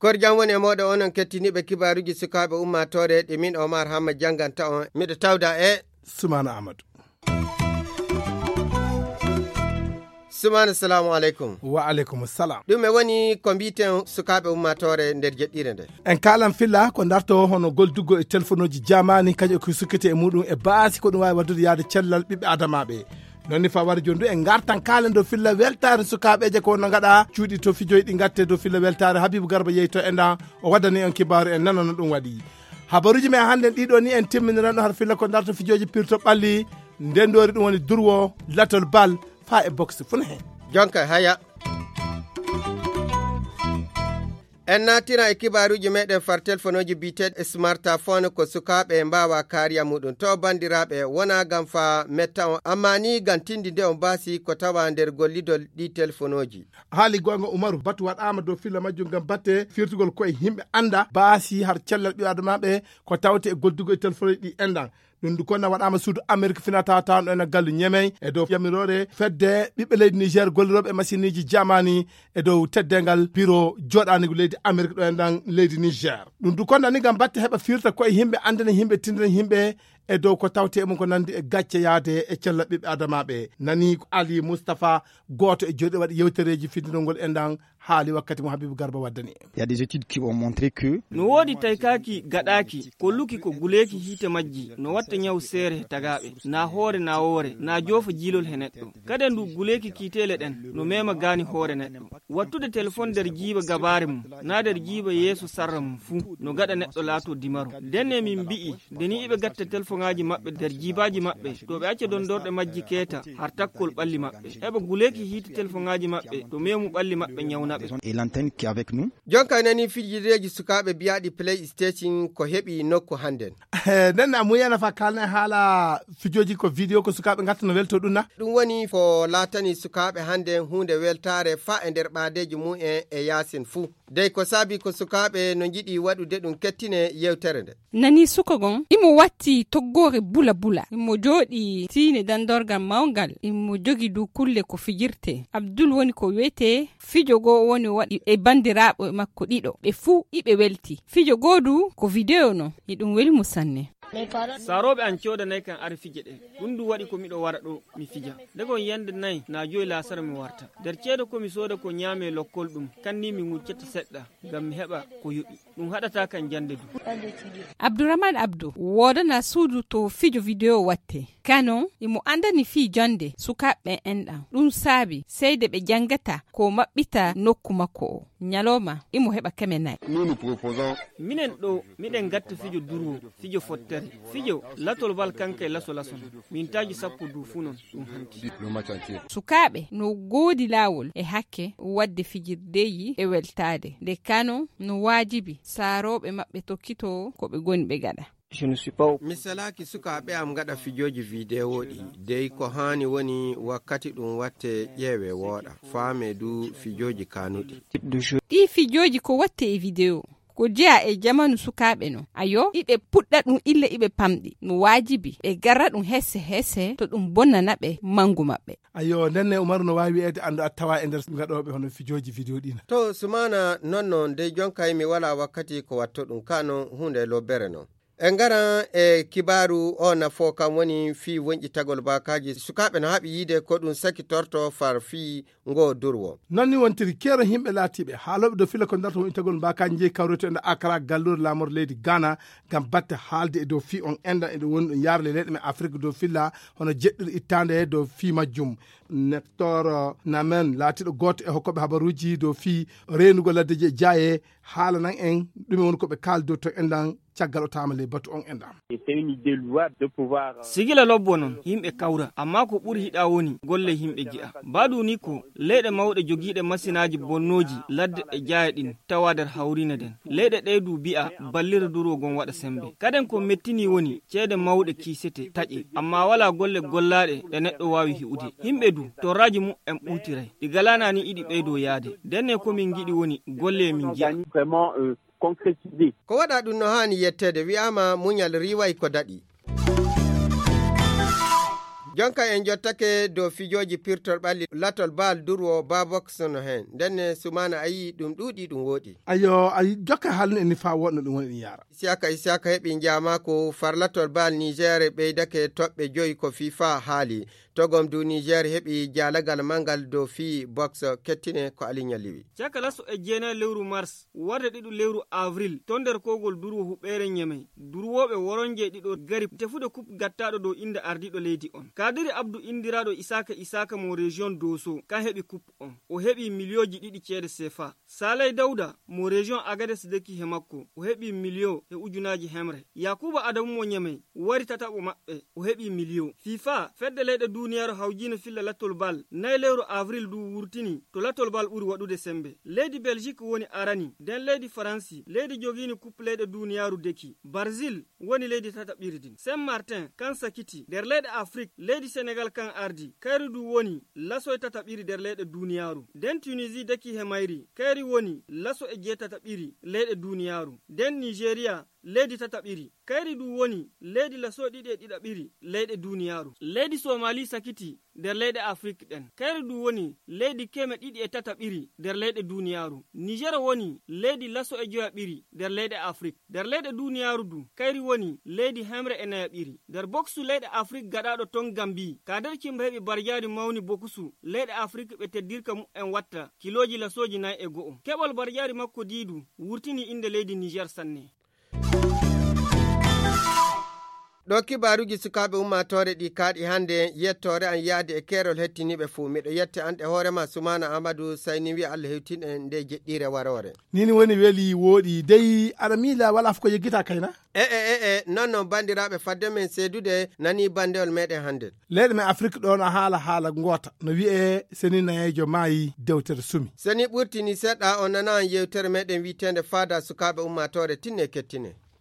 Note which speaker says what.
Speaker 1: korjam woni e moɗo onon kettiniɓe kibaruji sukaɓe ummatore ɗe min Omar Hamma janganta on miɗo tawda e
Speaker 2: Sumana Amadou.
Speaker 1: Sumana, assalamu aleykum.
Speaker 2: Wa aleykum salam.
Speaker 1: ɗum e woni ko mbiten sukaɓe ummatore nder jeɗɗire nde.
Speaker 2: En kalan filla ko darto hono goldugo e téléphone uji jamani kañum ko sukkete e muɗum e baasi ko ɗum wawi waddude yaade cellal ɓiɓɓe adamaɓe. nonni fa wari jondu en gartan kalen do filla weltare sukaɓeje ko no gaɗa cuuɗi to fijoyi ɗi gatte do filla weltare Habibou Garba yeyto enda o waddani on kibaru en nanono ɗum waɗi habaruji men hande ɗiɗo ni en timminiran ɗo har filla ko darto fijoji pirto ɓalli ndendori ɗum woni durwo latol bal fa e boxe funa hen
Speaker 1: jonka haya en natira e kibaruji meɗen far telefonoji biteɗe smartphone ko sukaɓe mbawa kariya muɗum to bandiraɓe wona gam fa metta on amma ni gam tindi nde on basi ko tawa nder gollidol ɗi telefonoji
Speaker 2: haali gonga Umaru batu waɗama dow filla majjum gam batte firtugol koye himɓe anda baasi har cellal ɓi adamaɓe ko tawte e goldugo e téléphone ɗi endan ɗum du konna waɗama suudu Amérique finata tan ɗo ena gallu ñemey e dow yamirore fedde ɓiɓɓe leydi Niger golliroɓe e machine uji jamani e dow teddengal bureau joɗanigo leydi Amérique ɗo endan leydi Niger ɗum du konna ni gam batte heɓa firta koye himɓe andana himɓe tindina himɓe e dow ko tawte e mum ko nandi e gacce yaade e cellal ɓiɓɓe adamaɓe nani Ali Moustapha goto e joɗi waɗi yewtereji findinolngol endan haali wakkati mo Habibou Garba waddani
Speaker 3: il y a des études qui ont montré que
Speaker 4: no wodi taykaki gadaki ko luki ko guleki hite majji no watta nyaw sere tagabe na hoore na wore na jofa jilol he neddo kada ndu guleki kitele den no mema gani hoore neddo wattude telephone der jiba gabare mum na der jiba yeso sarra mum fu no gada neddo laato dimaro denne min bi'i deni ibe gatta telephone aji mabbe der jibaji mabbe to be acce don dorde majji keta har takkol balli mabbe ebe guleki hite telephone aji mabbe to memu balli mabbe nyawna
Speaker 3: et l'antenne qui est avec nous
Speaker 1: jonka nani fijireji sukaɓe biyaɗi PlayStation ko heɓi nokku handen
Speaker 2: nden amuyana fa kalne haala fijoji ko vidéo ko sukaɓe gatta no welto ɗum na
Speaker 1: ɗum woni ko latani sukaɓe hande hunde weltare fa e nder ɓadeji mumen e yasin fuu dey ko saabi ko sukaɓe no jiɗi waɗude ɗum kettine yewtere nde
Speaker 5: nani suka gon imo watti toggore bula bula imo jooɗi tiine dandorgal mawgal imo jogi du kulle ko fijirte Abdul woni ko wiyete fijo goo woni waɗi e bandiraɓe makko ɗiɗo ɓe fuu iɓe welti fijo goodu ko vidéo no iɗum weli mo sanne
Speaker 4: saroɓe an codanay kan ar fije ɗe ɗum du waɗi ko miɗo wara ɗo mi fija dagon yande nayyi na joyi lasara mi warta nder ceedo komi sooda ko ñaame lokkol ɗum kanni mi ŋuccata seɗɗa ngam mi heɓa ko yoɓi ɗum haɗata kan jande du
Speaker 5: Abdourahmane Abdou wodana suudu to fijo vidéo watte kano imo andani fi jonde sukaɓe enɗan ɗum saabi seyde ɓe jangata ko maɓɓita nokku makko o nyaloma imo heɓa keme nayi
Speaker 4: minen ɗo miɗen gatta fijo durwo fijo fottere fijo latol bal kanka e laso min taji sappo du fu non ɗum hanti
Speaker 5: sukaɓe no goodi lawol e hakke wadde fijirdeyi e weltade nde kano no wajibi saaroɓe maɓɓe tokkito ko ɓe goni ɓe gaɗa
Speaker 4: je ne suis pas
Speaker 1: misalaki sukaɓe am gaɗa fijoji vidéo ɗi dey ko hani woni wakkati ɗum watte ƴeewe wooɗa faame du fijoji kanuɗi
Speaker 5: ɗi fijoji ko watte e vidéo ko jeya e jamanu sukaɓe no ayo iɓe puɗɗa ɗum ille iɓe pamɗi no wajibi ɓe garra ɗum hesse to ɗum bonnanaɓe mangu maɓɓe
Speaker 2: ayo nenne Umaru no wawi wi'ede andu a tawa e nder gaɗoɓe hono fijoji vidéo ɗina
Speaker 1: to Sumana nonno dey jonka mi wala wakkati ko watto ɗum kano hunde lobere non en gara e kibaru o nafo kam woni fi wonƴitagol bakaji sukaɓe no haɓi yiide ko ɗum sakitorto far fi ngo durwo
Speaker 2: nonni wontiri kero himɓe laatiɓe haaloɓe do fila ko darto wonƴitagol bakaji jeeyi kawreto ende Accra gallure lamor leydi Ghana gam batte haalde e dow fi on enda eɗo woni ɗum yarle leyɗe men Afrique dow filla hono jeɗɗiri ittande dow fi majjum Nector Namen laatiɗo goto e hokkoɓe habaruji dow fi renugo ladde je jaaye haalanan en ɗume woni koɓe kaldo to endan caggal o tamale batu on endam
Speaker 4: sigila lobbo non himɓe kawra amma ko ɓuri hiɗa woni golle himɓe ji'a baɗu ni ko leyɗe mawɗe jogiiɗe masinaji bonnoji ladde e jaaya ɗin tawa nder hawrina den leyɗe ɗe du bi'a ballira duro gon waɗa sembe kaden ko mettini woni ceede mawɗe kiisete taƴe amma wala golle gollaɗe ɗe neɗɗo wawi hi'ude himɓe du torraji mum en ɓutiray ɗi galanani iɗi ɓeydo yaade denne komin giɗi woni golle min ji'a
Speaker 1: ko waɗa ɗum no hani yettede wi'ama muñal riway ko daɗi jonka en jottake do fijoji pirtol ɓalli latol bal durwo baboksono hen nden sumana ayi ɗum ɗuuɗi ɗum woɗi
Speaker 2: ayo ay jokka halno eni fa wonno ɗum woni yara
Speaker 1: isaka heɓi jama ko farlatol bal niger ɓeydake toɓɓe 5 ko fifa haali togom du niger heɓi jalagal mangal do fi box kettine ko alinya liwi
Speaker 4: caka laso e jeena lewru mars warde ɗiɗo lewru avril to nder kogol durwo huɓɓere nyame durwoɓe woronje ɗiɗo gari tefude kup gattaɗo dow inde ardiɗo leydi on kadiri abdou indiraɗo isaka mo région doso ka heɓi kup on o heɓi milioji 2 ceede CFA salay dawda mo région agades deki he makko o heɓi million e ujunaji hemre yakuba adamu mo nyame wari tataɓo maɓɓe o heɓi million fifa fedde leyɗe duniyaaru hawjino filla lattol bal nay lewru avril du wurtini to lattol bal ɓuri waɗude sembe leydi belgique woni arani nden leydi faransi leydi jogini coupe leyɗe duniyaaru deki brésil woni leydi tataɓirdin saint martin kan sakiti nder leyɗe afrique leydi sénégal kan ardi kayri du woni laso e tataɓiri nder leyɗe duniyaaru nden tunisie deki he mayri kayri woni laso e jeetataɓiri leyɗe duniyaaru nden nigéria leydi tataɓiri kayri du woni leydi laso ɗiɗi e ɗiɗaɓiri leyɗe duniyaaru leydi somali sakiti nder leyɗe afrique ɗen kayri du woni leydi keme 2 e tataɓiri nder leyɗe duniyaaru niger woni leydi laso e joyaɓiri nder leyɗe afrique nder leyɗe duniyaaru du kayri woni leydi hemre e nayaɓiri nder boksu leyɗe afrique gaɗaɗo ton gambi ka nder cimba heɓi barjari mawni bokusu leyɗe afrique ɓe teddirka en watta kiloji lasoji 4 e go'o keɓol barjari makko diidu wurtini inde leydi niger sanne
Speaker 1: ɗo kibaruji sukaɓe ummatore ɗi kaaɗi hande yettore an yaade e kerol hettiniɓe fuu miɗo yette anɗe hoorema sumana amadou sayni wi allah hewtin en nde jeɗɗire warore
Speaker 2: nini woni weeli wooɗi dey aɗa miila wala ko yeggita kayna
Speaker 1: non bandiraɓe fadde men seedude nani bandewol meɗen hande
Speaker 2: leyɗe men afrique ɗon a haala goota no wiye seni nayejo maayi dewtere sumi
Speaker 1: seni ɓurtini seɗɗa o nana yewtere meɗen witende faada sukaɓe ummatore tinne kettine